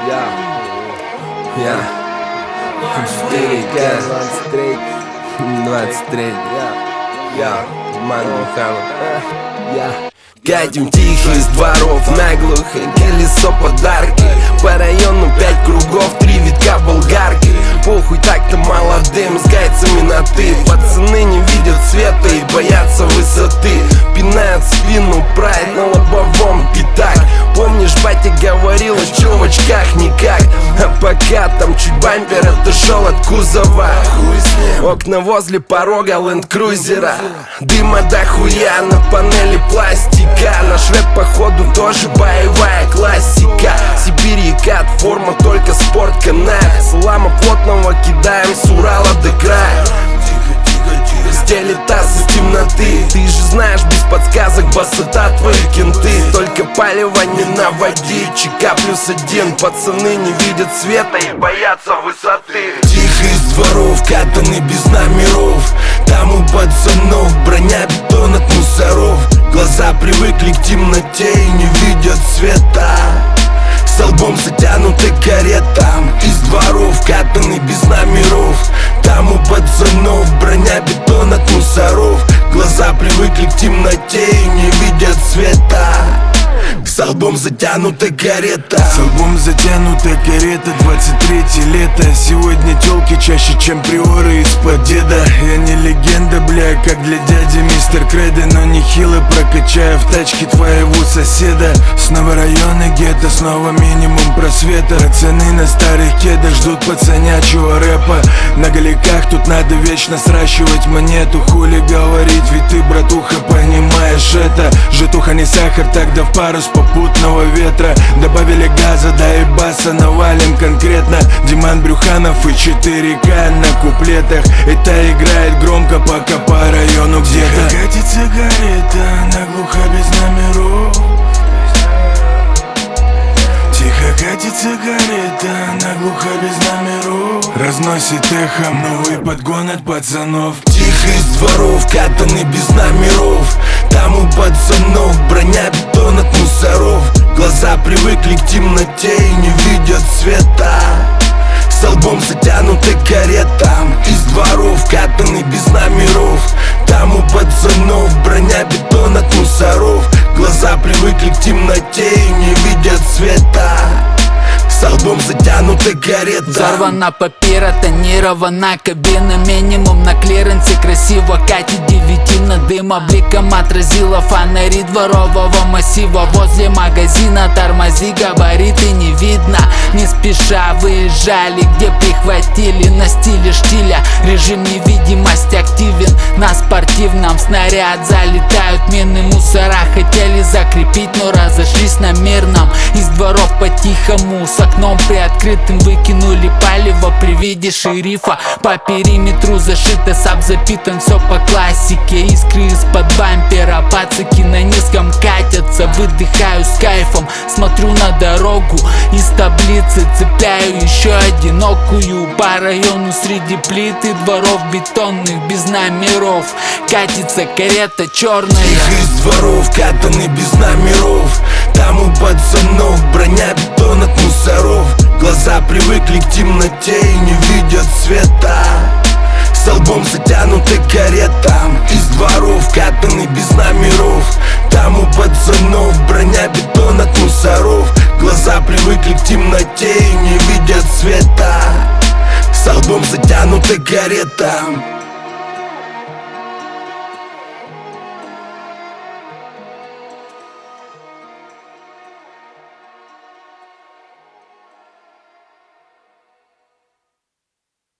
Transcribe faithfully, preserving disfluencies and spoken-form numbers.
Я, я, четыре К, двадцать три, я, я, Маннхаус, я. Катим тихо из дворов наглухо, колесо подарки. По району пять кругов, три витка болгарки. Похуй, так-то молодым, с гайцами на ты. Пацаны не видят света и боятся высоты. Пинают спину, прайд на лобовом пятак. Помнишь, батя говорил, а чё в очках никак. А пока там чуть бампер отошел от кузова. Окна возле порога ленд-крузера. Дыма дохуя на панели пластика. Наш рэп походу тоже боевая классика. Сибирь и кат, форма только спортканал. Слама плотного кидаем с Урала до края. Стелит таз из темноты. Ты же знаешь, без подсказок басота твои кенты. Только палево не наводи, ЧК плюс один. Пацаны не видят света и боятся высоты. Тихо из дворов, катаны без номеров. Там у пацанов броня, бетон от мусоров. Глаза привыкли к темноте и не видят света. С лбом затянуты каретам. Из дворов, катаны без номеров. Там у пацанов броня, бетон от мусоров. Глаза привыкли к темноте и не видят света. С лбом затянута карета. С лбом затянута карета, двадцать третье лето. Сегодня тёлки чаще, чем приоры из-под деда. Я не легенда, бля, как для дяди мистер Кредо. Но нехило прокачаю в тачке твоего соседа. Снова районы гетто, снова минимум просвета. Пацаны на старых кедах ждут пацанячего рэпа. На голиках тут надо вечно сращивать монету. Хули говорить, ведь ты, братуха, понимаешь это. Житуха не сахар, тогда в парус попутного ветра. Добавили газа, да и баса, навалим конкретно. Диман Брюханов и четыре К на куплетах. Это играет громко, пока по району где-то Тихо катит сигарета, наглухо без номеров. Тихо катит сигарета, наглухо без номеров. разносит эхом новый подгон от пацанов. Тихо из дворов, катаны без номеров. Там у пацанов броня, бетон от мусоров. Глаза привыкли к темноте и не видят света. С лбом затянуты каретам. Из дворов, катаны без номеров. Там у пацанов броня, бетон от мусоров. Глаза привыкли к темноте и не видят света. С лбом затянута карета. Взорвана папира, тонирована кабина. Минимум на клиренсе, красиво катит девятина. Дым обликом отразила фонари дворового массива. Возле магазина тормози, габариты не видно. Не спеша выезжали, где прихватили. На стиле штиля режим невидимости активен. На спортивном снаряд залетают мины. Мусора хотели закрепить, но разошлись на мирном. Из дворов по-тихому с окном приоткрытым выкинули палево при виде шерифа. По периметру зашито, саб запитан, все по классике. Искры из-под бампера, пацаки на низком катятся. Выдыхаю с кайфом, смотрю на дорогу. Из таблицы цепляю еще одинокую. По району среди плит и дворов бетонных без номеров катится карета черная. Тихо из дворов, катаны без номеров. Там у пацанов броня, бетон от мусоров. Глаза привыкли к темноте и не видят света. С лбом затянуты каретам. Из дворов, катаны без номеров. Там у пацанов броня, бетон от мусоров. Глаза привыкли к темноте и не видят света. С лбом затянуты каретам.